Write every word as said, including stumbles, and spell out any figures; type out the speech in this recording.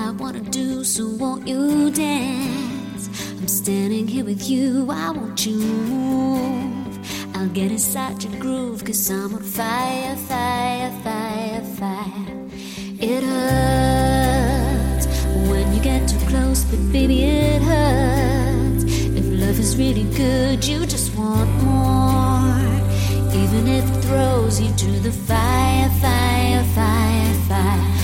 I wanna do, so won't you dance? I'm standing here with you, I want you move. I'll get inside your groove, cause I'm on fire, fire, fire, fire. It hurts when you get too close, but baby it hurts. If love is really good, you just want more. Even if it throws you to the fire, fire, fire, fire.